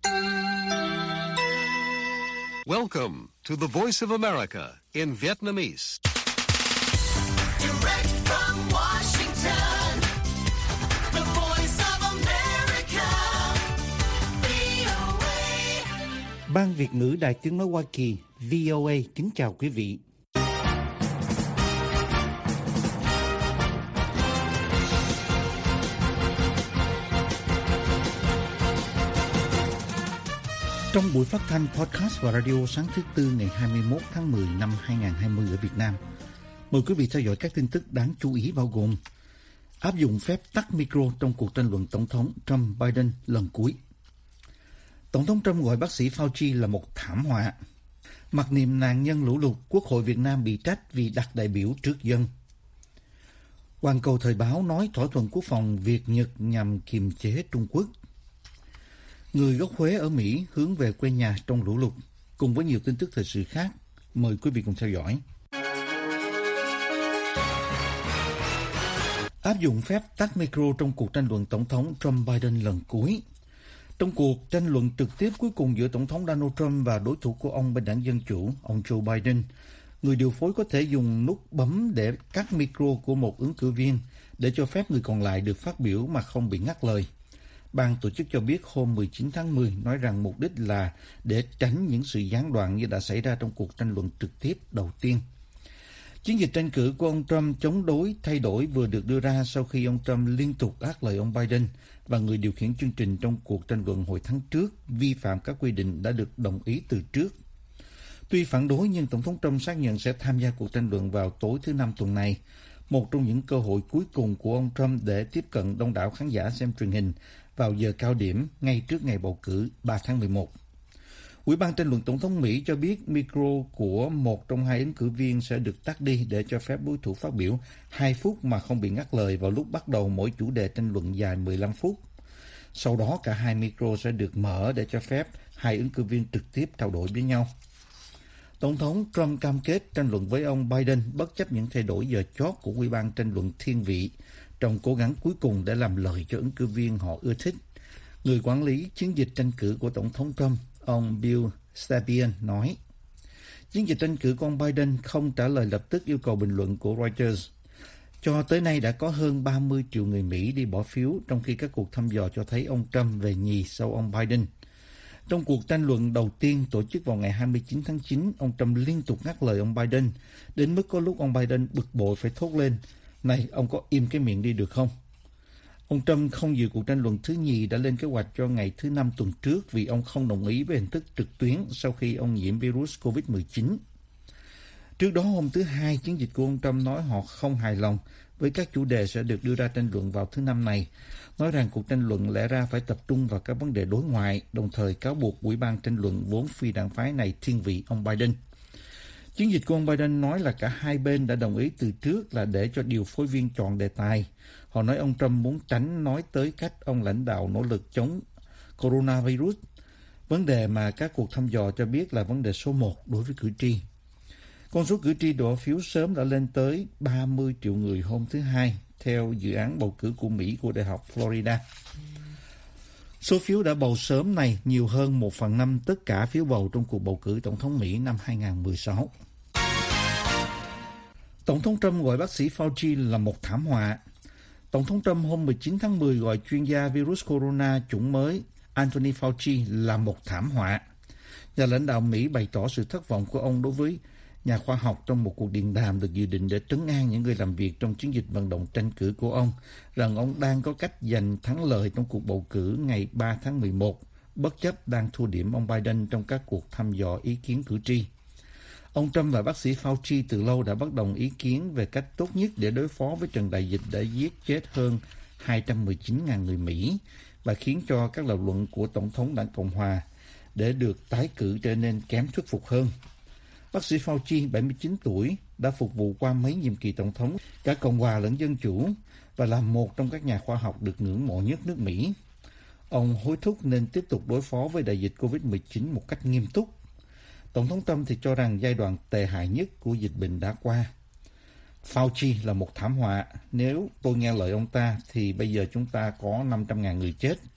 Welcome to the Voice of America in Vietnamese. Direct from Washington, the Voice of America, VOA. Ban Việt ngữ Đài Tiếng nói Hoa Kỳ, VOA kính chào quý vị. Trong buổi phát thanh podcast và radio sáng thứ Tư ngày 21 tháng 10 năm 2020 ở Việt Nam, mời quý vị theo dõi các tin tức đáng chú ý bao gồm: áp dụng phép tắt micro trong cuộc tranh luận Tổng thống Trump-Biden lần cuối. Tổng thống Trump gọi bác sĩ Fauci là một thảm họa. Mặc niệm nạn nhân lũ lụt, Quốc hội Việt Nam bị trách vì đặt đại biểu trước dân. Hoàn Cầu Thời báo nói thỏa thuận quốc phòng Việt-Nhật nhằm kiềm chế Trung Quốc. Người gốc Huế ở Mỹ hướng về quê nhà trong lũ lụt, cùng với nhiều tin tức thời sự khác. Mời quý vị cùng theo dõi. Áp dụng phép tắt micro trong cuộc tranh luận Tổng thống Trump-Biden lần cuối. Trong cuộc tranh luận trực tiếp cuối cùng giữa Tổng thống Donald Trump và đối thủ của ông bên đảng Dân Chủ, ông Joe Biden, người điều phối có thể dùng nút bấm để cắt micro của một ứng cử viên để cho phép người còn lại được phát biểu mà không bị ngắt lời. Ban tổ chức cho biết hôm 19 tháng 10 nói rằng mục đích là để tránh những sự gián đoạn như đã xảy ra trong cuộc tranh luận trực tiếp đầu tiên. Chiến dịch tranh cử của ông Trump chống đối thay đổi vừa được đưa ra sau khi ông Trump liên tục ác lời ông Biden và người điều khiển chương trình trong cuộc tranh luận hồi tháng trước vi phạm các quy định đã được đồng ý từ trước. Tuy phản đối nhưng Tổng thống Trump xác nhận sẽ tham gia cuộc tranh luận vào tối thứ Năm tuần này, một trong những cơ hội cuối cùng của ông Trump để tiếp cận đông đảo khán giả xem truyền hình vào giờ cao điểm ngay trước ngày bầu cử 3 tháng 11. Ủy ban tranh luận Tổng thống Mỹ cho biết micro của một trong hai ứng cử viên sẽ được tắt đi để cho phép đối thủ phát biểu 2 phút mà không bị ngắt lời vào lúc bắt đầu mỗi chủ đề tranh luận dài 15 phút. Sau đó cả hai micro sẽ được mở để cho phép hai ứng cử viên trực tiếp trao đổi với nhau. Tổng thống Trump cam kết tranh luận với ông Biden bất chấp những thay đổi giờ chót của Ủy ban tranh luận thiên vị trong cố gắng cuối cùng để làm lợi cho ứng cử viên họ ưa thích. Người quản lý chiến dịch tranh cử của Tổng thống Trump, ông Bill Stapien nói, chiến dịch tranh cử của ông Biden không trả lời lập tức yêu cầu bình luận của Reuters. Cho tới nay đã có hơn 30 triệu người Mỹ đi bỏ phiếu, trong khi các cuộc thăm dò cho thấy ông Trump về nhì sau ông Biden. Trong cuộc tranh luận đầu tiên tổ chức vào ngày 29 tháng 9, ông Trump liên tục ngắt lời ông Biden, đến mức có lúc ông Biden bực bội phải thốt lên, "Này, ông có im cái miệng đi được không?" Ông Trump không dự cuộc tranh luận thứ nhì đã lên kế hoạch cho ngày thứ Năm tuần trước vì ông không đồng ý với hình thức trực tuyến sau khi ông nhiễm virus COVID-19. Trước đó hôm thứ Hai, chiến dịch của ông Trump nói họ không hài lòng với các chủ đề sẽ được đưa ra tranh luận vào thứ Năm này, nói rằng cuộc tranh luận lẽ ra phải tập trung vào các vấn đề đối ngoại, đồng thời cáo buộc Ủy ban tranh luận vốn phi đảng phái này thiên vị ông Biden. Chiến dịch của ông Biden nói là cả hai bên đã đồng ý từ trước là để cho điều phối viên chọn đề tài. Họ nói ông Trump muốn tránh nói tới cách ông lãnh đạo nỗ lực chống coronavirus, vấn đề mà các cuộc thăm dò cho biết là vấn đề số 1 đối với cử tri. Con số cử tri bỏ phiếu sớm đã lên tới 30 triệu người hôm thứ Hai, theo dự án bầu cử của Mỹ của Đại học Florida. Số phiếu đã bầu sớm này nhiều hơn 1/5 tất cả phiếu bầu trong cuộc bầu cử Tổng thống Mỹ năm 2016. Tổng thống Trump gọi bác sĩ Fauci là một thảm họa. Tổng thống Trump hôm 19 tháng 10 gọi chuyên gia virus corona chủng mới Anthony Fauci là một thảm họa. Nhà lãnh đạo Mỹ bày tỏ sự thất vọng của ông đối với nhà khoa học trong một cuộc điện đàm được dự định để trấn an những người làm việc trong chiến dịch vận động tranh cử của ông, rằng ông đang có cách giành thắng lợi trong cuộc bầu cử ngày 3 tháng 11, bất chấp đang thua điểm ông Biden trong các cuộc thăm dò ý kiến cử tri. Ông Trump và bác sĩ Fauci từ lâu đã bất đồng ý kiến về cách tốt nhất để đối phó với trận đại dịch đã giết chết hơn 219.000 người Mỹ và khiến cho các lập luận của Tổng thống Đảng Cộng Hòa để được tái cử trở nên kém thuyết phục hơn. Bác sĩ Fauci, 79 tuổi, đã phục vụ qua mấy nhiệm kỳ tổng thống, cả Cộng hòa lẫn Dân Chủ, và là một trong các nhà khoa học được ngưỡng mộ nhất nước Mỹ. Ông hối thúc nên tiếp tục đối phó với đại dịch COVID-19 một cách nghiêm túc. Tổng thống Trump thì cho rằng giai đoạn tệ hại nhất của dịch bệnh đã qua. Fauci là một thảm họa. Nếu tôi nghe lời ông ta thì bây giờ chúng ta có 500.000 người chết.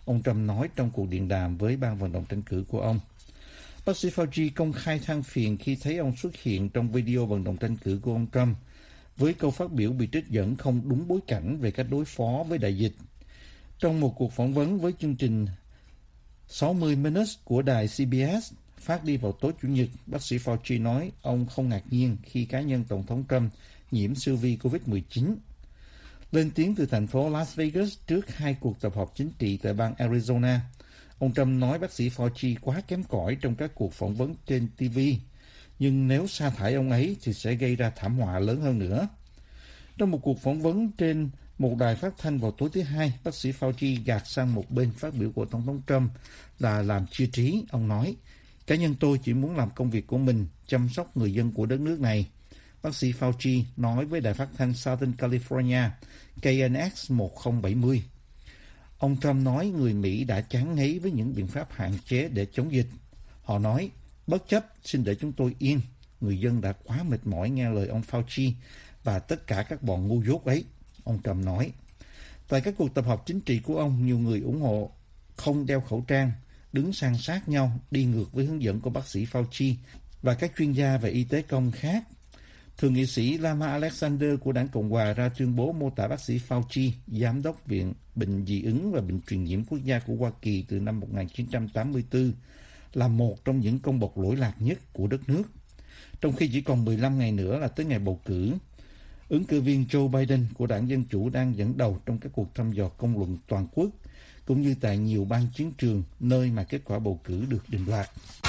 ông Trump nói trong cuộc điện đàm với ban vận động tranh cử của ông. Bác sĩ Fauci công khai than phiền khi thấy ông xuất hiện trong video vận động tranh cử của ông Trump với câu phát biểu bị trích dẫn không đúng bối cảnh về cách đối phó với đại dịch. Trong một cuộc phỏng vấn với chương trình 60 Minutes của đài CBS phát đi vào tối Chủ nhật, bác sĩ Fauci nói ông không ngạc nhiên khi cá nhân Tổng thống Trump nhiễm siêu vi COVID-19. Lên tiếng từ thành phố Las Vegas trước hai cuộc tập họp chính trị tại bang Arizona, ông Trump nói bác sĩ Fauci quá kém cỏi trong các cuộc phỏng vấn trên TV, nhưng nếu sa thải ông ấy thì sẽ gây ra thảm họa lớn hơn nữa. Trong một cuộc phỏng vấn trên một đài phát thanh vào tối thứ Hai, bác sĩ Fauci gạt sang một bên phát biểu của Tổng thống Trump là làm chia trí. Ông nói, cá nhân tôi chỉ muốn làm công việc của mình, chăm sóc người dân của đất nước này. Bác sĩ Fauci nói với đài phát thanh Southern California, KNX 1070. Ông Trump nói người Mỹ đã chán ngấy với những biện pháp hạn chế để chống dịch. Họ nói, bất chấp, xin để chúng tôi yên. Người dân đã quá mệt mỏi nghe lời ông Fauci và tất cả các bọn ngu dốt ấy, ông Trump nói. Tại các cuộc tập hợp chính trị của ông, nhiều người ủng hộ không đeo khẩu trang, đứng san sát nhau, đi ngược với hướng dẫn của bác sĩ Fauci và các chuyên gia về y tế công khác. Thượng nghị sĩ Lama Alexander của đảng Cộng hòa ra tuyên bố mô tả bác sĩ Fauci, giám đốc Viện Bệnh dị ứng và Bệnh truyền nhiễm quốc gia của Hoa Kỳ từ năm 1984, là một trong những công bộc lỗi lạc nhất của đất nước. Trong khi chỉ còn 15 ngày nữa là tới ngày bầu cử, ứng cử viên Joe Biden của đảng Dân Chủ đang dẫn đầu trong các cuộc thăm dò công luận toàn quốc, cũng như tại nhiều bang chiến trường nơi mà kết quả bầu cử được định đoạt.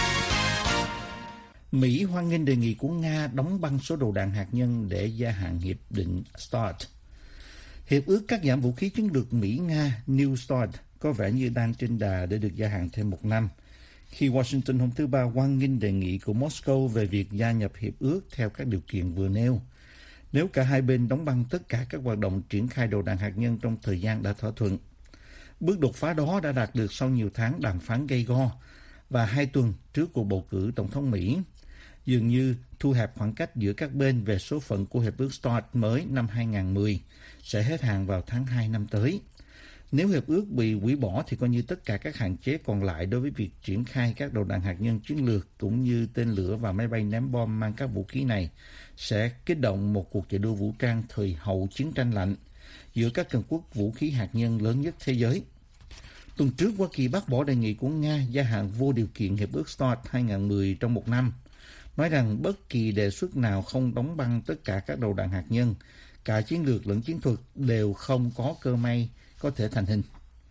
Mỹ hoan nghênh đề nghị của Nga đóng băng số đầu đạn hạt nhân để gia hạn hiệp định START. Hiệp ước cắt giảm vũ khí chiến lược Mỹ-Nga New START có vẻ như đang trên đà để được gia hạn thêm một năm, khi Washington hôm thứ Ba hoan nghênh đề nghị của Moscow về việc gia nhập hiệp ước theo các điều kiện vừa nêu. Nếu cả hai bên đóng băng tất cả các hoạt động triển khai đầu đạn hạt nhân trong thời gian đã thỏa thuận. Bước đột phá đó đã đạt được sau nhiều tháng đàm phán gay go và 2 tuần trước cuộc bầu cử tổng thống Mỹ, dường như thu hẹp khoảng cách giữa các bên về số phận của hiệp ước START mới năm 2010 sẽ hết hạn vào tháng 2 năm tới. Nếu hiệp ước bị hủy bỏ thì coi như tất cả các hạn chế còn lại đối với việc triển khai các đầu đạn hạt nhân chiến lược cũng như tên lửa và máy bay ném bom mang các vũ khí này sẽ kích động một cuộc chạy đua vũ trang thời hậu chiến tranh lạnh giữa các cường quốc vũ khí hạt nhân lớn nhất thế giới. Tuần trước, Hoa Kỳ bác bỏ đề nghị của Nga gia hạn vô điều kiện hiệp ước START 2010 trong một năm, nói rằng bất kỳ đề xuất nào không đóng băng tất cả các đầu đạn hạt nhân, cả chiến lược lẫn chiến thuật, đều không có cơ may có thể thành hình.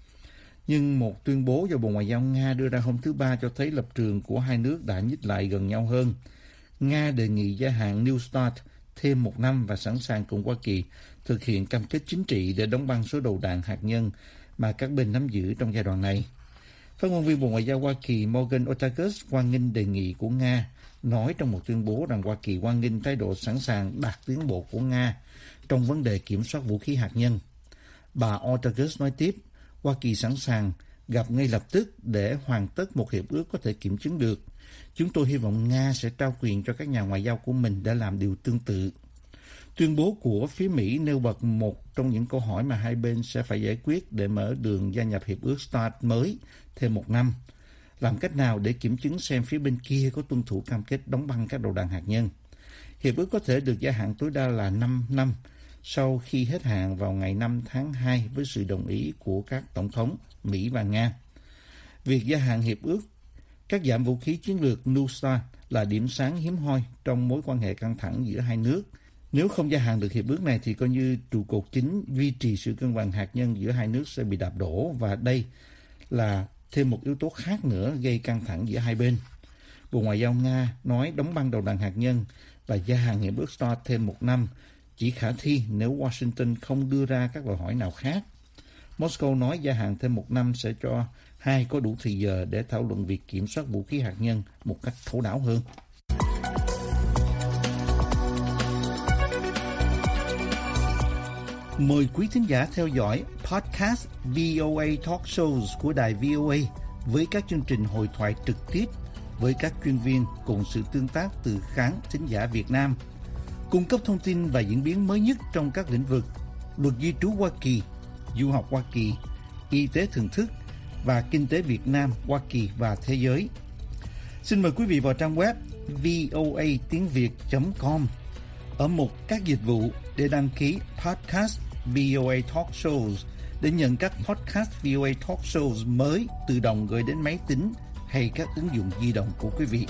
Nhưng một tuyên bố do Bộ Ngoại giao Nga đưa ra hôm thứ Ba cho thấy lập trường của hai nước đã nhích lại gần nhau hơn. Nga đề nghị gia hạn New START thêm một năm và sẵn sàng cùng Hoa Kỳ thực hiện cam kết chính trị để đóng băng số đầu đạn hạt nhân mà các bên nắm giữ trong giai đoạn này. Phát ngôn viên Bộ Ngoại giao Hoa Kỳ Morgan Ortagus hoan nghênh đề nghị của Nga, nói trong một tuyên bố rằng Hoa Kỳ hoan nghênh thái độ sẵn sàng đạt tiến bộ của Nga trong vấn đề kiểm soát vũ khí hạt nhân. Bà Ortagus nói tiếp, Hoa Kỳ sẵn sàng gặp ngay lập tức để hoàn tất một hiệp ước có thể kiểm chứng được. Chúng tôi hy vọng Nga sẽ trao quyền cho các nhà ngoại giao của mình để làm điều tương tự. Tuyên bố của phía Mỹ nêu bật một trong những câu hỏi mà hai bên sẽ phải giải quyết để mở đường gia nhập hiệp ước START mới thêm một năm. Làm cách nào để kiểm chứng xem phía bên kia có tuân thủ cam kết đóng băng các đầu đạn hạt nhân. Hiệp ước có thể được gia hạn tối đa là 5 năm sau khi hết hạn vào ngày 5 tháng 2 với sự đồng ý của các tổng thống Mỹ và Nga. Việc gia hạn hiệp ước cắt giảm vũ khí chiến lược New START là điểm sáng hiếm hoi trong mối quan hệ căng thẳng giữa hai nước. Nếu không gia hạn được hiệp ước này thì coi như trụ cột chính duy trì sự cân bằng hạt nhân giữa hai nước sẽ bị đạp đổ, và đây là thêm một yếu tố khác nữa gây căng thẳng giữa hai bên. Bộ Ngoại giao Nga nói đóng băng đầu đạn hạt nhân và gia hạn hiệp ước START thêm một năm chỉ khả thi nếu Washington không đưa ra các đòi hỏi nào khác. Moscow nói gia hạn thêm một năm sẽ cho hai có đủ thời giờ để thảo luận việc kiểm soát vũ khí hạt nhân một cách thấu đáo hơn. Mời quý thính giả theo dõi podcast VOA Talk Shows của đài VOA với các chương trình hội thoại trực tiếp với các chuyên viên cùng sự tương tác từ khán thính giả Việt Nam, cung cấp thông tin và diễn biến mới nhất trong các lĩnh vực luật di trú Hoa Kỳ, du học Hoa Kỳ, y tế thường thức, và kinh tế Việt Nam, Hoa Kỳ và thế giới. Xin mời quý vị vào trang web voatiengviet.com ở mục các dịch vụ để đăng ký podcast VOA Talk Shows để nhận các podcast VOA Talk Shows mới tự động gửi đến máy tính hay các ứng dụng di động của quý vị.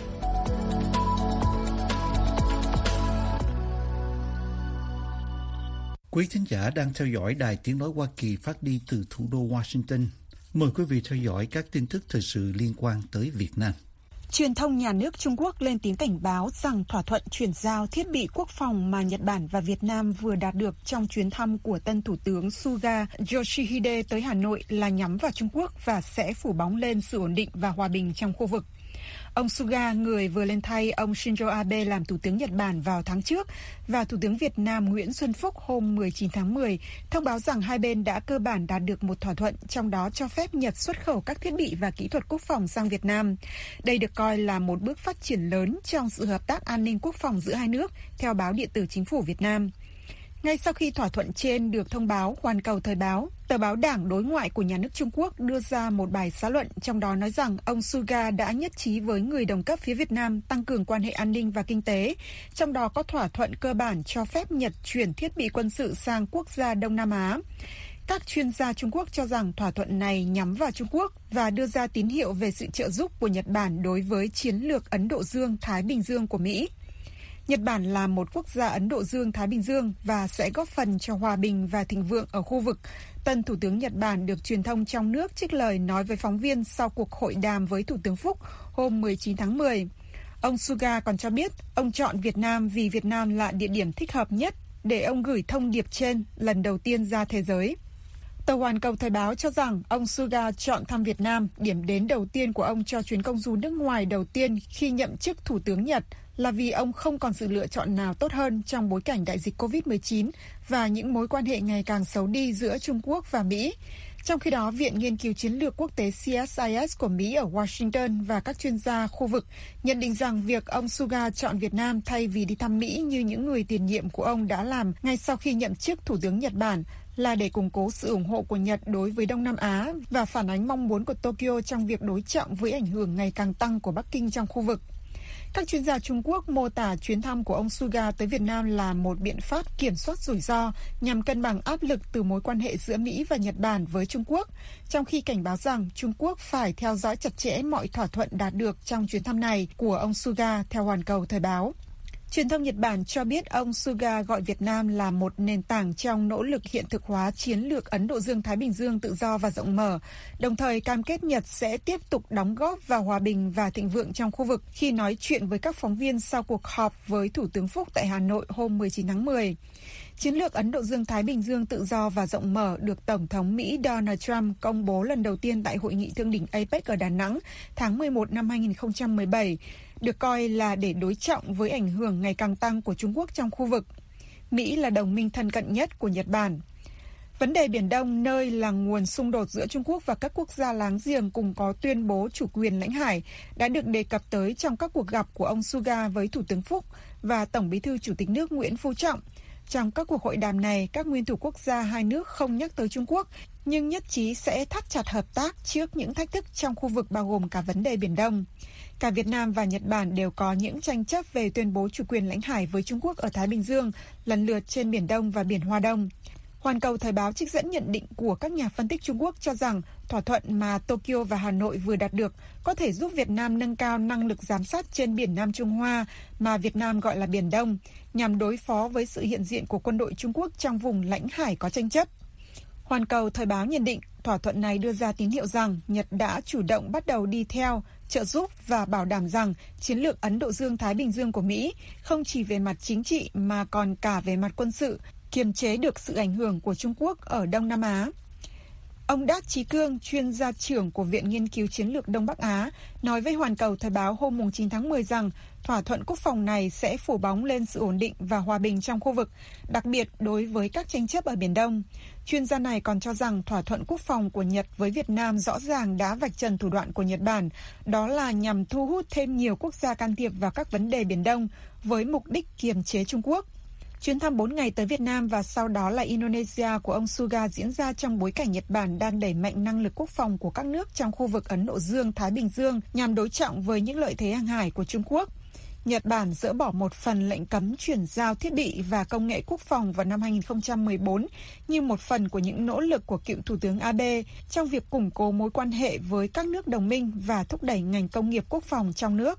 Quý thính giả đang theo dõi Đài Tiếng nói Hoa Kỳ phát đi từ thủ đô Washington. Mời quý vị theo dõi các tin tức thời sự liên quan tới Việt Nam. Truyền thông nhà nước Trung Quốc lên tiếng cảnh báo rằng thỏa thuận chuyển giao thiết bị quốc phòng mà Nhật Bản và Việt Nam vừa đạt được trong chuyến thăm của tân Thủ tướng Suga Yoshihide tới Hà Nội là nhắm vào Trung Quốc và sẽ phủ bóng lên sự ổn định và hòa bình trong khu vực. Ông Suga, người vừa lên thay ông Shinzo Abe làm Thủ tướng Nhật Bản vào tháng trước, và Thủ tướng Việt Nam Nguyễn Xuân Phúc hôm 19 tháng 10, thông báo rằng hai bên đã cơ bản đạt được một thỏa thuận, trong đó cho phép Nhật xuất khẩu các thiết bị và kỹ thuật quốc phòng sang Việt Nam. Đây được coi là một bước phát triển lớn trong sự hợp tác an ninh quốc phòng giữa hai nước, theo báo điện tử Chính phủ Việt Nam. Ngay sau khi thỏa thuận trên được thông báo, Hoàn Cầu Thời báo, tờ báo đảng đối ngoại của nhà nước Trung Quốc đưa ra một bài xã luận, trong đó nói rằng ông Suga đã nhất trí với người đồng cấp phía Việt Nam tăng cường quan hệ an ninh và kinh tế, trong đó có thỏa thuận cơ bản cho phép Nhật chuyển thiết bị quân sự sang quốc gia Đông Nam Á. Các chuyên gia Trung Quốc cho rằng thỏa thuận này nhắm vào Trung Quốc và đưa ra tín hiệu về sự trợ giúp của Nhật Bản đối với chiến lược Ấn Độ Dương-Thái Bình Dương của Mỹ. Nhật Bản là một quốc gia Ấn Độ Dương-Thái Bình Dương và sẽ góp phần cho hòa bình và thịnh vượng ở khu vực. Tân Thủ tướng Nhật Bản được truyền thông trong nước trích lời nói với phóng viên sau cuộc hội đàm với Thủ tướng Phúc hôm 19 tháng 10. Ông Suga còn cho biết ông chọn Việt Nam vì Việt Nam là địa điểm thích hợp nhất để ông gửi thông điệp trên lần đầu tiên ra thế giới. Tờ Hoàn Cầu Thời báo cho rằng ông Suga chọn thăm Việt Nam, điểm đến đầu tiên của ông cho chuyến công du nước ngoài đầu tiên khi nhậm chức Thủ tướng Nhật, là vì ông không còn sự lựa chọn nào tốt hơn trong bối cảnh đại dịch COVID-19 và những mối quan hệ ngày càng xấu đi giữa Trung Quốc và Mỹ. Trong khi đó, Viện Nghiên cứu Chiến lược Quốc tế CSIS của Mỹ ở Washington và các chuyên gia khu vực nhận định rằng việc ông Suga chọn Việt Nam thay vì đi thăm Mỹ như những người tiền nhiệm của ông đã làm ngay sau khi nhậm chức Thủ tướng Nhật Bản là để củng cố sự ủng hộ của Nhật đối với Đông Nam Á và phản ánh mong muốn của Tokyo trong việc đối trọng với ảnh hưởng ngày càng tăng của Bắc Kinh trong khu vực. Các chuyên gia Trung Quốc mô tả chuyến thăm của ông Suga tới Việt Nam là một biện pháp kiểm soát rủi ro nhằm cân bằng áp lực từ mối quan hệ giữa Mỹ và Nhật Bản với Trung Quốc, trong khi cảnh báo rằng Trung Quốc phải theo dõi chặt chẽ mọi thỏa thuận đạt được trong chuyến thăm này của ông Suga, theo Hoàn Cầu Thời báo. Truyền thông Nhật Bản cho biết ông Suga gọi Việt Nam là một nền tảng trong nỗ lực hiện thực hóa chiến lược Ấn Độ Dương-Thái Bình Dương tự do và rộng mở, đồng thời cam kết Nhật sẽ tiếp tục đóng góp vào hòa bình và thịnh vượng trong khu vực khi nói chuyện với các phóng viên sau cuộc họp với Thủ tướng Phúc tại Hà Nội hôm 19 tháng 10. Chiến lược Ấn Độ Dương-Thái Bình Dương tự do và rộng mở được Tổng thống Mỹ Donald Trump công bố lần đầu tiên tại Hội nghị Thượng đỉnh APEC ở Đà Nẵng tháng 11 năm 2017, được coi là để đối trọng với ảnh hưởng ngày càng tăng của Trung Quốc trong khu vực. Mỹ là đồng minh thân cận nhất của Nhật Bản. Vấn đề Biển Đông, nơi là nguồn xung đột giữa Trung Quốc và các quốc gia láng giềng cùng có tuyên bố chủ quyền lãnh hải, đã được đề cập tới trong các cuộc gặp của ông Suga với Thủ tướng Phúc và Tổng Bí thư Chủ tịch nước Nguyễn Phú Trọng. Trong các cuộc hội đàm này, các nguyên thủ quốc gia hai nước không nhắc tới Trung Quốc, nhưng nhất trí sẽ thắt chặt hợp tác trước những thách thức trong khu vực bao gồm cả vấn đề Biển Đông. Cả Việt Nam và Nhật Bản đều có những tranh chấp về tuyên bố chủ quyền lãnh hải với Trung Quốc ở Thái Bình Dương, lần lượt trên Biển Đông và Biển Hoa Đông. Hoàn Cầu Thời báo trích dẫn nhận định của các nhà phân tích Trung Quốc cho rằng thỏa thuận mà Tokyo và Hà Nội vừa đạt được có thể giúp Việt Nam nâng cao năng lực giám sát trên Biển Nam Trung Hoa mà Việt Nam gọi là Biển Đông, nhằm đối phó với sự hiện diện của quân đội Trung Quốc trong vùng lãnh hải có tranh chấp. Hoàn Cầu Thời báo nhận định thỏa thuận này đưa ra tín hiệu rằng Nhật đã chủ động bắt đầu đi theo, trợ giúp và bảo đảm rằng chiến lược Ấn Độ Dương-Thái Bình Dương của Mỹ không chỉ về mặt chính trị mà còn cả về mặt quân sự, kiềm chế được sự ảnh hưởng của Trung Quốc ở Đông Nam Á. Ông Đát Chí Cương, chuyên gia trưởng của Viện Nghiên cứu Chiến lược Đông Bắc Á, nói với Hoàn Cầu Thời báo hôm 9 tháng 10 rằng thỏa thuận quốc phòng này sẽ phủ bóng lên sự ổn định và hòa bình trong khu vực, đặc biệt đối với các tranh chấp ở Biển Đông. Chuyên gia này còn cho rằng thỏa thuận quốc phòng của Nhật với Việt Nam rõ ràng đã vạch trần thủ đoạn của Nhật Bản, đó là nhằm thu hút thêm nhiều quốc gia can thiệp vào các vấn đề Biển Đông với mục đích kiềm chế Trung Quốc. Chuyến thăm 4 ngày tới Việt Nam và sau đó là Indonesia của ông Suga diễn ra trong bối cảnh Nhật Bản đang đẩy mạnh năng lực quốc phòng của các nước trong khu vực Ấn Độ Dương-Thái Bình Dương nhằm đối trọng với những lợi thế hàng hải của Trung Quốc. Nhật Bản dỡ bỏ một phần lệnh cấm chuyển giao thiết bị và công nghệ quốc phòng vào năm 2014 như một phần của những nỗ lực của cựu Thủ tướng Abe trong việc củng cố mối quan hệ với các nước đồng minh và thúc đẩy ngành công nghiệp quốc phòng trong nước.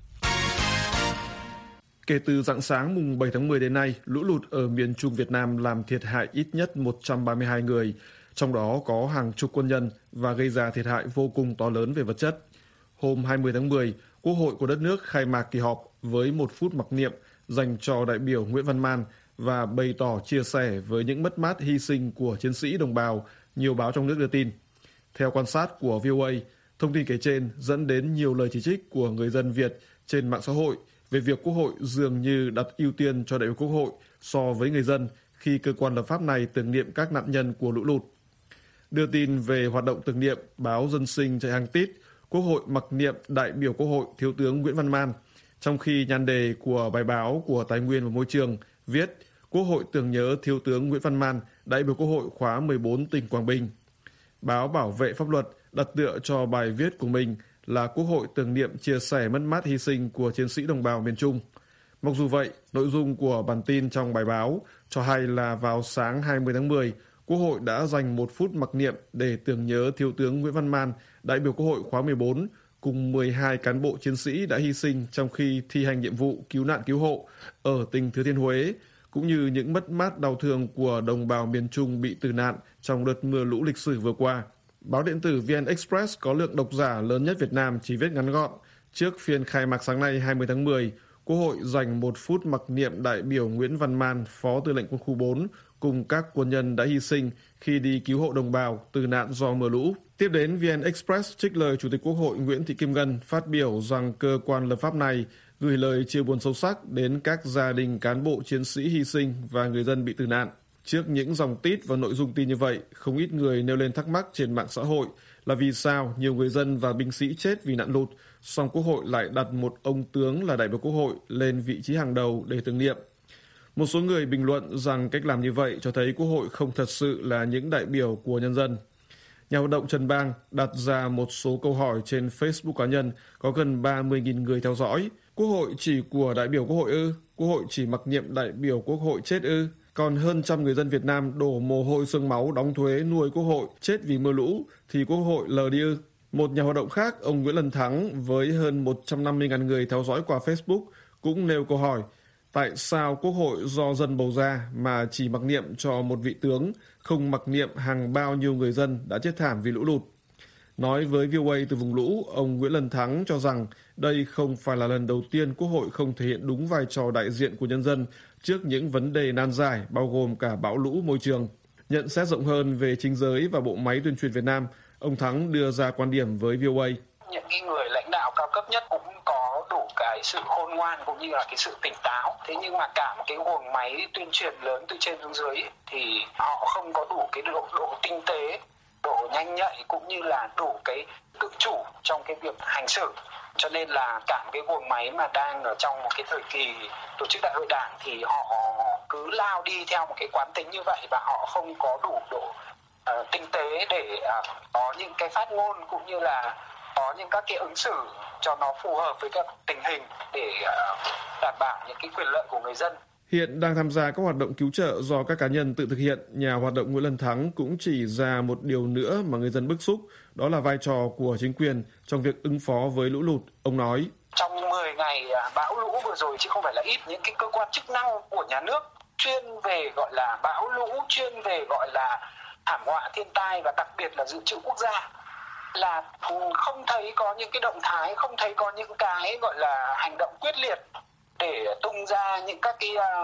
Kể từ rạng sáng mùng 7 tháng 10 đến nay, lũ lụt ở miền Trung Việt Nam làm thiệt hại ít nhất 132 người, trong đó có hàng chục quân nhân và gây ra thiệt hại vô cùng to lớn về vật chất. Hôm 20 tháng 10, Quốc hội của đất nước khai mạc kỳ họp với 1 phút mặc niệm dành cho đại biểu Nguyễn Văn Man và bày tỏ chia sẻ với những mất mát hy sinh của chiến sĩ đồng bào, nhiều báo trong nước đưa tin. Theo quan sát của VOA, thông tin kể trên dẫn đến nhiều lời chỉ trích của người dân Việt trên mạng xã hội về việc Quốc hội dường như đặt ưu tiên cho đại biểu Quốc hội so với người dân khi cơ quan lập pháp này tưởng niệm các nạn nhân của lũ lụt. Đưa tin về hoạt động tưởng niệm, báo Dân Sinh chạy hàng tít, Quốc hội mặc niệm đại biểu Quốc hội Thiếu tướng Nguyễn Văn Man, trong khi nhan đề của bài báo của Tài nguyên và Môi trường viết Quốc hội tưởng nhớ Thiếu tướng Nguyễn Văn Man, đại biểu Quốc hội khóa 14 tỉnh Quảng Bình. Báo Bảo vệ pháp luật đặt tựa cho bài viết của mình là Quốc hội tưởng niệm chia sẻ mất mát hy sinh của chiến sĩ đồng bào miền Trung. Mặc dù vậy, nội dung của bản tin trong bài báo cho hay là vào sáng 20 tháng 10, Quốc hội đã dành 1 phút mặc niệm để tưởng nhớ Thiếu tướng Nguyễn Văn Man, đại biểu Quốc hội khóa 14, cùng 12 cán bộ chiến sĩ đã hy sinh trong khi thi hành nhiệm vụ cứu nạn cứu hộ ở tỉnh Thừa Thiên Huế, cũng như những mất mát đau thương của đồng bào miền Trung bị tử nạn trong đợt mưa lũ lịch sử vừa qua. Báo điện tử VN Express có lượng độc giả lớn nhất Việt Nam chỉ viết ngắn gọn. Trước phiên khai mạc sáng nay 20 tháng 10, Quốc hội dành 1 phút mặc niệm đại biểu Nguyễn Văn Man, Phó Tư lệnh Quân khu 4, cùng các quân nhân đã hy sinh khi đi cứu hộ đồng bào tử nạn do mưa lũ. Tiếp đến, VN Express trích lời Chủ tịch Quốc hội Nguyễn Thị Kim Ngân phát biểu rằng cơ quan lập pháp này gửi lời chia buồn sâu sắc đến các gia đình cán bộ chiến sĩ hy sinh và người dân bị tử nạn. Trước những dòng tít và nội dung tin như vậy, không ít người nêu lên thắc mắc trên mạng xã hội là vì sao nhiều người dân và binh sĩ chết vì nạn lụt, song Quốc hội lại đặt một ông tướng là đại biểu Quốc hội lên vị trí hàng đầu để tưởng niệm. Một số người bình luận rằng cách làm như vậy cho thấy Quốc hội không thật sự là những đại biểu của nhân dân. Nhà hoạt động Trần Bang đặt ra một số câu hỏi trên Facebook cá nhân có gần 30.000 người theo dõi. Quốc hội chỉ của đại biểu Quốc hội ư? Quốc hội chỉ mặc niệm đại biểu Quốc hội chết ư? Còn hơn trăm người dân Việt Nam đổ mồ hôi xương máu đóng thuế nuôi Quốc hội chết vì mưa lũ thì Quốc hội lờ đi ư? Một nhà hoạt động khác, ông Nguyễn Lân Thắng với hơn 150.000 người theo dõi qua Facebook cũng nêu câu hỏi tại sao Quốc hội do dân bầu ra mà chỉ mặc niệm cho một vị tướng, không mặc niệm hàng bao nhiêu người dân đã chết thảm vì lũ lụt. Nói với VOA từ vùng lũ, ông Nguyễn Lân Thắng cho rằng đây không phải là lần đầu tiên Quốc hội không thể hiện đúng vai trò đại diện của nhân dân trước những vấn đề nan giải bao gồm cả bão lũ môi trường. Nhận xét rộng hơn về chính giới và bộ máy tuyên truyền Việt Nam, ông Thắng đưa ra quan điểm với VOA. Những cái người lãnh đạo cao cấp nhất cũng có đủ cái sự khôn ngoan cũng như là cái sự tỉnh táo. Thế nhưng mà cả một cái guồng máy tuyên truyền lớn từ trên xuống dưới thì họ không có đủ cái độ tinh tế, độ nhanh nhạy cũng như là đủ cái tự chủ trong cái việc hành xử. Cho nên là cả một cái guồng máy mà đang ở trong một cái thời kỳ tổ chức đại hội đảng thì họ cứ lao đi theo một cái quán tính như vậy và họ không có đủ độ tinh tế để có những cái phát ngôn cũng như là có những các cái ứng xử cho nó phù hợp với các tình hình để đảm bảo những cái quyền lợi của người dân. Hiện đang tham gia các hoạt động cứu trợ do các cá nhân tự thực hiện, nhà hoạt động Nguyễn Lân Thắng cũng chỉ ra một điều nữa mà người dân bức xúc, đó là vai trò của chính quyền trong việc ứng phó với lũ lụt. Ông nói, trong 10 ngày bão lũ vừa rồi chứ không phải là ít, những cái cơ quan chức năng của nhà nước chuyên về gọi là bão lũ, chuyên về gọi là thảm họa thiên tai và đặc biệt là dự trữ quốc gia là không thấy có những cái động thái, không thấy có những cái gọi là hành động quyết liệt để tung ra những các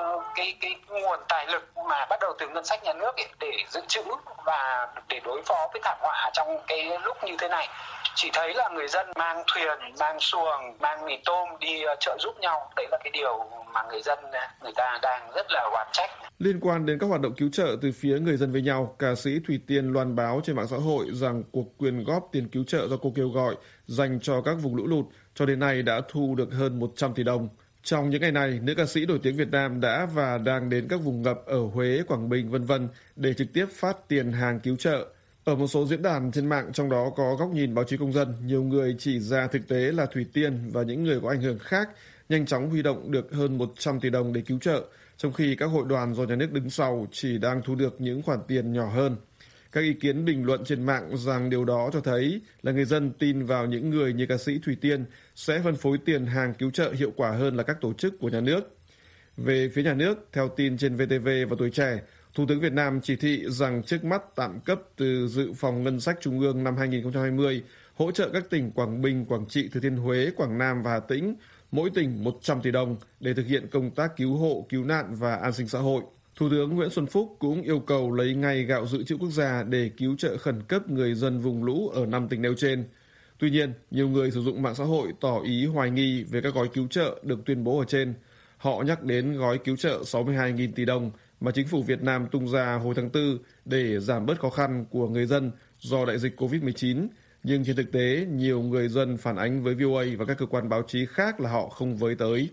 cái nguồn tài lực mà bắt đầu từ ngân sách nhà nước ấy, để dự trữ và để đối phó với thảm họa trong cái lúc như thế này. Chỉ thấy là người dân mang thuyền, mang xuồng, mang mì tôm đi trợ giúp nhau. Đấy là cái điều mà người dân người ta đang rất là oán trách. Liên quan đến các hoạt động cứu trợ từ phía người dân với nhau, ca sĩ Thủy Tiên loan báo trên mạng xã hội rằng cuộc quyên góp tiền cứu trợ do cô kêu gọi dành cho các vùng lũ lụt cho đến nay đã thu được hơn 100 tỷ đồng. Trong những ngày này, nữ ca sĩ nổi tiếng Việt Nam đã và đang đến các vùng ngập ở Huế, Quảng Bình, v.v. để trực tiếp phát tiền hàng cứu trợ. Ở một số diễn đàn trên mạng, trong đó có góc nhìn báo chí công dân, nhiều người chỉ ra thực tế là Thủy Tiên và những người có ảnh hưởng khác nhanh chóng huy động được hơn 100 tỷ đồng để cứu trợ, trong khi các hội đoàn do nhà nước đứng sau chỉ đang thu được những khoản tiền nhỏ hơn. Các ý kiến bình luận trên mạng rằng điều đó cho thấy là người dân tin vào những người như ca sĩ Thủy Tiên sẽ phân phối tiền hàng cứu trợ hiệu quả hơn là các tổ chức của nhà nước. Về phía nhà nước, theo tin trên VTV và Tuổi Trẻ, Thủ tướng Việt Nam chỉ thị rằng trước mắt tạm cấp từ dự phòng ngân sách trung ương năm 2020 hỗ trợ các tỉnh Quảng Bình, Quảng Trị, Thừa Thiên Huế, Quảng Nam và Hà Tĩnh, mỗi tỉnh 100 tỷ đồng để thực hiện công tác cứu hộ, cứu nạn và an sinh xã hội. Thủ tướng Nguyễn Xuân Phúc cũng yêu cầu lấy ngay gạo dự trữ quốc gia để cứu trợ khẩn cấp người dân vùng lũ ở 5 tỉnh nêu trên. Tuy nhiên, nhiều người sử dụng mạng xã hội tỏ ý hoài nghi về các gói cứu trợ được tuyên bố ở trên. Họ nhắc đến gói cứu trợ 62.000 tỷ đồng mà chính phủ Việt Nam tung ra hồi tháng 4 để giảm bớt khó khăn của người dân do đại dịch COVID-19. Nhưng trên thực tế, nhiều người dân phản ánh với VOA và các cơ quan báo chí khác là họ không với tới.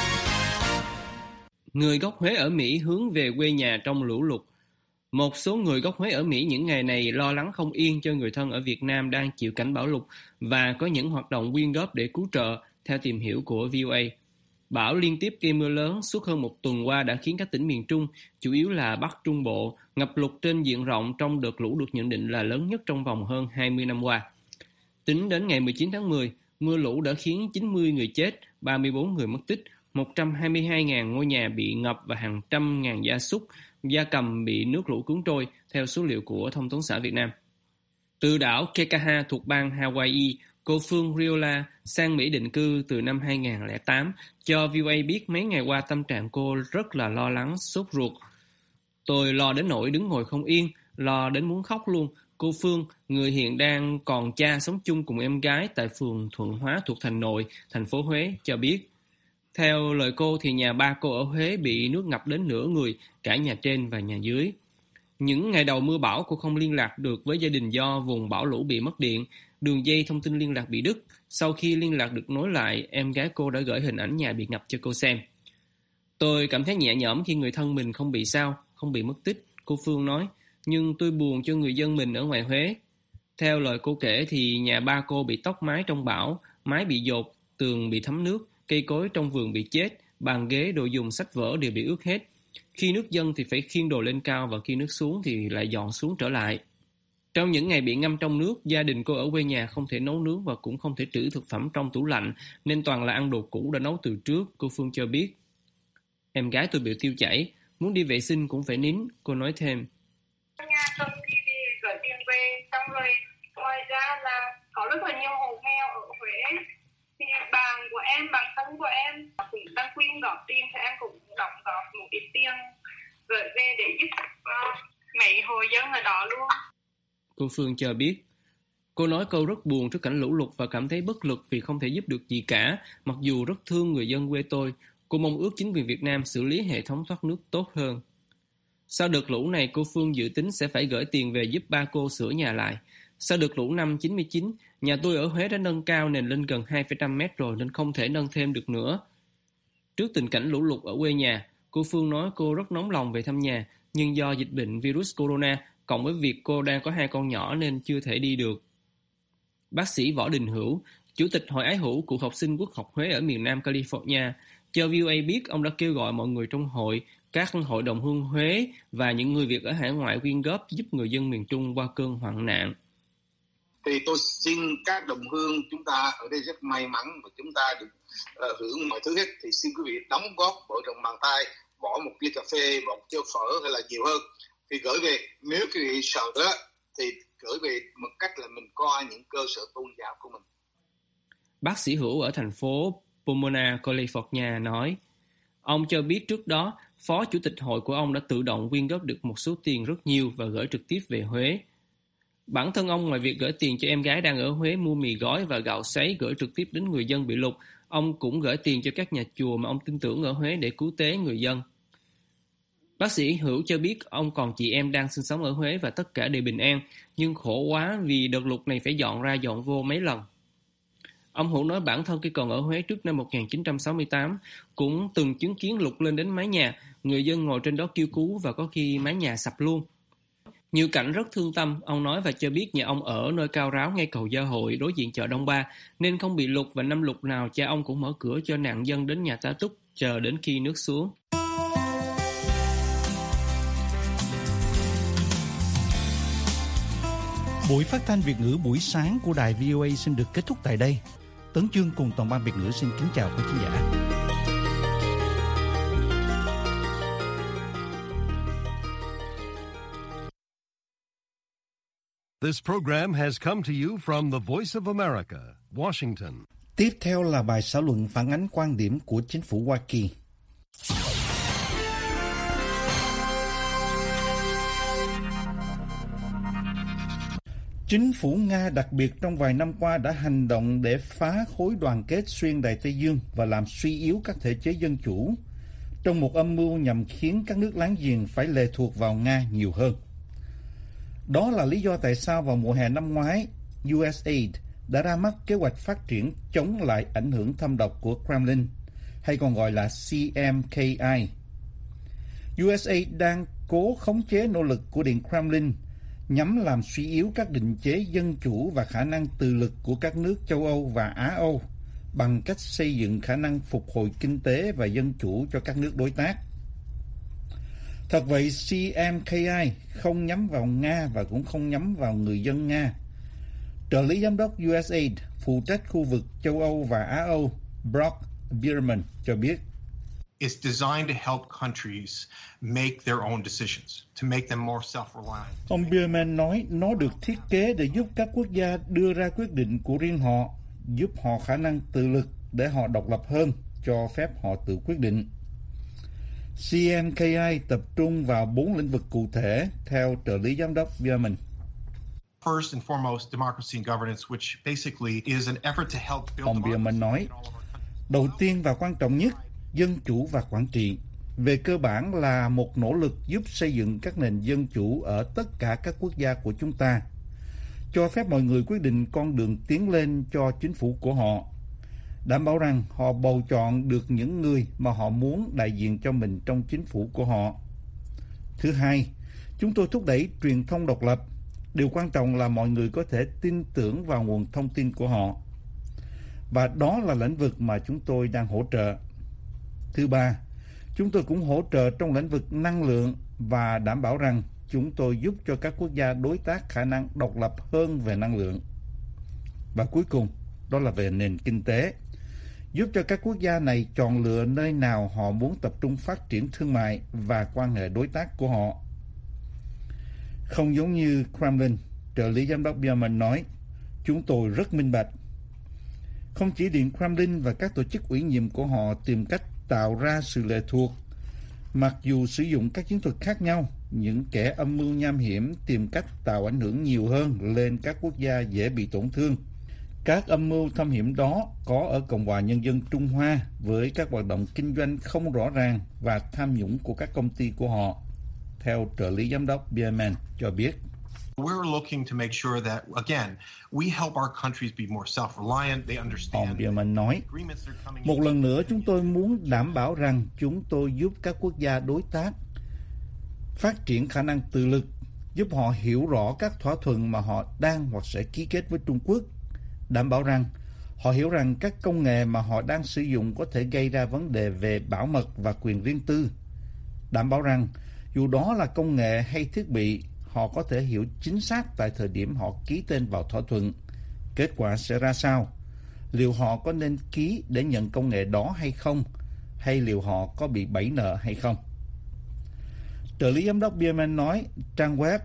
Người gốc Huế ở Mỹ hướng về quê nhà trong lũ lụt. Một số người gốc Huế ở Mỹ những ngày này lo lắng không yên cho người thân ở Việt Nam đang chịu cảnh bão lụt và có những hoạt động quyên góp để cứu trợ, theo tìm hiểu của VOA. Bão liên tiếp gây mưa lớn suốt hơn một tuần qua đã khiến các tỉnh miền Trung, chủ yếu là Bắc Trung Bộ, ngập lụt trên diện rộng trong đợt lũ được nhận định là lớn nhất trong vòng hơn 20 năm qua. Tính đến ngày 19 tháng 10, mưa lũ đã khiến 90 người chết, 34 người mất tích, 122.000 ngôi nhà bị ngập và hàng trăm ngàn gia súc, gia cầm bị nước lũ cuốn trôi, theo số liệu của Thông tấn xã Việt Nam. Từ đảo Kekaha thuộc bang Hawaii, cô Phương Riola sang Mỹ định cư từ năm 2008, cho VOA biết mấy ngày qua tâm trạng cô rất là lo lắng, sốt ruột. Tôi lo đến nỗi đứng ngồi không yên, lo đến muốn khóc luôn. Cô Phương, người hiện đang còn cha sống chung cùng em gái tại phường Thuận Hóa thuộc thành Nội, thành phố Huế, cho biết. Theo lời cô thì nhà ba cô ở Huế bị nước ngập đến nửa người, cả nhà trên và nhà dưới. Những ngày đầu mưa bão cô không liên lạc được với gia đình do vùng bão lũ bị mất điện, đường dây thông tin liên lạc bị đứt. Sau khi liên lạc được nối lại, em gái cô đã gửi hình ảnh nhà bị ngập cho cô xem. Tôi cảm thấy nhẹ nhõm khi người thân mình không bị sao, không bị mất tích, cô Phương nói. Nhưng tôi buồn cho người dân mình ở ngoài Huế. Theo lời cô kể thì nhà ba cô bị tốc mái trong bão, mái bị dột, tường bị thấm nước, cây cối trong vườn bị chết, bàn ghế, đồ dùng, sách vở đều bị ướt hết. Khi nước dâng thì phải khiêng đồ lên cao và khi nước xuống thì lại dọn xuống trở lại. Trong những ngày bị ngâm trong nước, gia đình cô ở quê nhà không thể nấu nướng và cũng không thể trữ thực phẩm trong tủ lạnh, nên toàn là ăn đồ cũ đã nấu từ trước, cô Phương cho biết. Em gái tôi bị tiêu chảy, muốn đi vệ sinh cũng phải nín, cô nói thêm. Nhà tôi thì gửi tiền về, xong rồi ngoài ra là có rất là nhiều hộ nghèo ở Huế. Thì bạn thân của em cũng đang quyên góp tiền, thì em cũng đóng góp một ít tiền gửi về để giúp mấy hộ dân ở đó luôn. Cô Phương cho biết. Cô nói câu rất buồn trước cảnh lũ lụt và cảm thấy bất lực vì không thể giúp được gì cả, mặc dù rất thương người dân quê tôi. Cô mong ước chính quyền Việt Nam xử lý hệ thống thoát nước tốt hơn. Sau đợt lũ này, cô Phương dự tính sẽ phải gửi tiền về giúp ba cô sửa nhà lại. Sau đợt lũ năm 99, nhà tôi ở Huế đã nâng cao nền lên gần 2,5 mét rồi nên không thể nâng thêm được nữa. Trước tình cảnh lũ lụt ở quê nhà, cô Phương nói cô rất nóng lòng về thăm nhà, nhưng do dịch bệnh virus corona, cộng với việc cô đang có 2 con nhỏ nên chưa thể đi được. Bác sĩ Võ Đình Hữu, Chủ tịch Hội Ái Hữu Cựu học sinh Quốc học Huế ở miền Nam California, cho VOA biết ông đã kêu gọi mọi người trong hội, các hội đồng hương Huế và những người Việt ở hải ngoại quyên góp giúp người dân miền Trung qua cơn hoạn nạn. Thì tôi xin các đồng hương chúng ta ở đây rất may mắn và chúng ta được hưởng mọi thứ hết. Thì xin quý vị đóng góp bỏ trong bàn tay, bỏ một ly cà phê, bỏ một chén phở hay là nhiều hơn. Thì gửi về, nếu quý vị sợ đó thì gửi về một cách là mình coi những cơ sở tôn giáo của mình. Bác sĩ Hữu ở thành phố Pomona, California nói, ông cho biết trước đó, Phó Chủ tịch hội của ông đã tự động quyên góp được một số tiền rất nhiều và gửi trực tiếp về Huế. Bản thân ông ngoài việc gửi tiền cho em gái đang ở Huế mua mì gói và gạo sấy gửi trực tiếp đến người dân bị lụt, ông cũng gửi tiền cho các nhà chùa mà ông tin tưởng ở Huế để cứu tế người dân. Bác sĩ Hữu cho biết ông còn chị em đang sinh sống ở Huế và tất cả đều bình an, nhưng khổ quá vì đợt lụt này phải dọn ra dọn vô mấy lần. Ông Hữu nói bản thân khi còn ở Huế trước năm 1968 cũng từng chứng kiến lụt lên đến mái nhà, người dân ngồi trên đó kêu cứu và có khi mái nhà sập luôn. Nhiều cảnh rất thương tâm, ông nói và cho biết nhà ông ở nơi cao ráo ngay cầu Gia Hội đối diện chợ Đông Ba nên không bị lụt và năm lụt nào cha ông cũng mở cửa cho nạn dân đến nhà tá túc chờ đến khi nước xuống. Buổi phát thanh Việt ngữ buổi sáng của đài VOA xin được kết thúc tại đây. Tấn Chương cùng toàn ban Việt ngữ xin kính chào quý khán giả. This program has come to you from the Voice of America, Washington. Tiếp theo là bài xã luận phản ánh quan điểm của chính phủ Hoa Kỳ. Chính phủ Nga đặc biệt trong vài năm qua đã hành động để phá khối đoàn kết xuyên Đại Tây Dương và làm suy yếu các thể chế dân chủ, trong một âm mưu nhằm khiến các nước láng giềng phải lệ thuộc vào Nga nhiều hơn. Đó là lý do tại sao vào mùa hè năm ngoái, USAID đã ra mắt kế hoạch phát triển chống lại ảnh hưởng thâm độc của Kremlin, hay còn gọi là CMKI. USAID đang cố khống chế nỗ lực của Điện Kremlin nhằm làm suy yếu các định chế dân chủ và khả năng tự lực của các nước châu Âu và Á Âu bằng cách xây dựng khả năng phục hồi kinh tế và dân chủ cho các nước đối tác. Thật vậy, CMKI không nhắm vào Nga và cũng không nhắm vào người dân Nga. Trợ lý giám đốc USAID phụ trách khu vực châu Âu và Á Âu Brock Bierman cho biết, It's designed to help countries make their own decisions, to make them more self-reliant. Ông Bierman nói nó được thiết kế để giúp các quốc gia đưa ra quyết định của riêng họ, giúp họ khả năng tự lực để họ độc lập hơn, cho phép họ tự quyết định. CMKI tập trung vào 4 lĩnh vực cụ thể, theo trợ lý giám đốc Bierman. First and foremost, democracy and governance, which basically is an effort to help build. Ông Bierman nói, đầu tiên và quan trọng nhất, dân chủ và quản trị, về cơ bản là một nỗ lực giúp xây dựng các nền dân chủ ở tất cả các quốc gia của chúng ta, cho phép mọi người quyết định con đường tiến lên cho chính phủ của họ, đảm bảo rằng họ bầu chọn được những người mà họ muốn đại diện cho mình trong chính phủ của họ. Thứ hai, chúng tôi thúc đẩy truyền thông độc lập. Điều quan trọng là mọi người có thể tin tưởng vào nguồn thông tin của họ. Và đó là lĩnh vực mà chúng tôi đang hỗ trợ. Thứ ba, chúng tôi cũng hỗ trợ trong lĩnh vực năng lượng và đảm bảo rằng chúng tôi giúp cho các quốc gia đối tác khả năng độc lập hơn về năng lượng. Và cuối cùng, đó là về nền kinh tế, giúp cho các quốc gia này chọn lựa nơi nào họ muốn tập trung phát triển thương mại và quan hệ đối tác của họ. Không giống như Kremlin, trợ lý giám đốc Bierman nói, chúng tôi rất minh bạch. Không chỉ Điện Kremlin và các tổ chức ủy nhiệm của họ tìm cách tạo ra sự lệ thuộc, mặc dù sử dụng các chiến thuật khác nhau, những kẻ âm mưu nham hiểm tìm cách tạo ảnh hưởng nhiều hơn lên các quốc gia dễ bị tổn thương. Các âm mưu thâm hiểm đó có ở Cộng hòa Nhân dân Trung Hoa với các hoạt động kinh doanh không rõ ràng và tham nhũng của các công ty của họ, theo trợ lý giám đốc Bierman cho biết. We're looking to make sure that, again, we help our countries be more self-reliant. They understand. Ông Bierman nói, một lần nữa chúng tôi muốn đảm bảo rằng chúng tôi giúp các quốc gia đối tác phát triển khả năng tự lực, giúp họ hiểu rõ các thỏa thuận mà họ đang hoặc sẽ ký kết với Trung Quốc, đảm bảo rằng họ hiểu rằng các công nghệ mà họ đang sử dụng có thể gây ra vấn đề về bảo mật và quyền riêng tư, đảm bảo rằng dù đó là công nghệ hay thiết bị, họ có thể hiểu chính xác tại thời điểm họ ký tên vào thỏa thuận, kết quả sẽ ra sao, liệu họ có nên ký để nhận công nghệ đó hay không, hay liệu họ có bị bẫy nợ hay không. Trợ lý giám đốc Bierman nói, trang web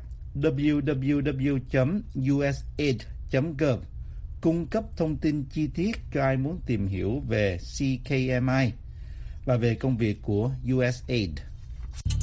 www.usaid.gov cung cấp thông tin chi tiết cho ai muốn tìm hiểu về CKMI và về công việc của USAID.